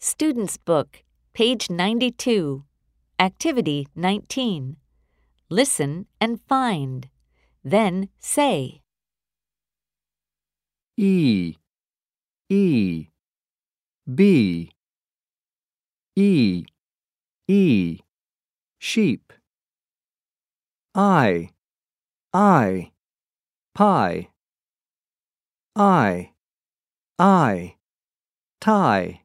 Student's Book, page 92, Activity 19. Listen and find. Then say. E, E, B, E, E, sheep. I, pie. I, tie.